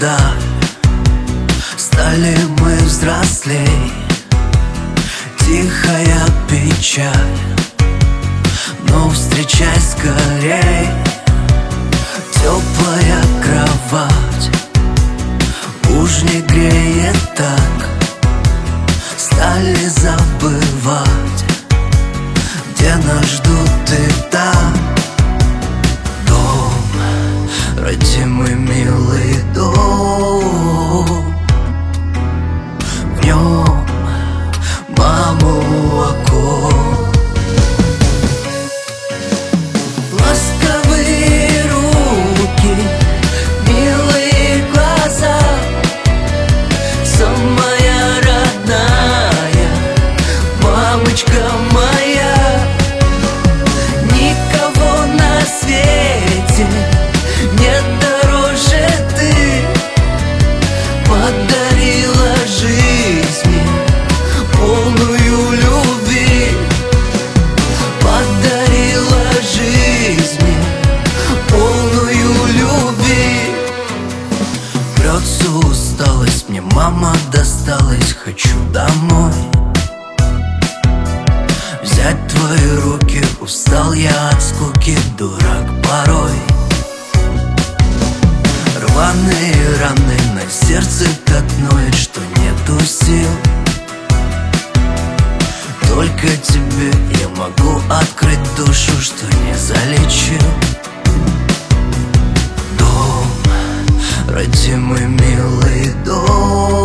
вдаль. Стали мы взрослей, тихая печаль. Но встречай скорей, теплая кровать уж не греет так. Стали забывать, где нас ждут и там. Дом, родимый милый дом, в нем мама молоко. Ласковые руки, милые глаза, самая родная мамочка моя. Никого на свете нет дороже ты. Подарила жизнь мне полную любви. Подарила жизнь мне полную любви. Прется усталость, мне мама досталась. Хочу домой взять твои руки. Устал я от скуки, дурак порой. Рваные раны на сердце так ноет, что нету сил. Только тебе я могу открыть душу, что не залечил. Дом, родимый милый дом,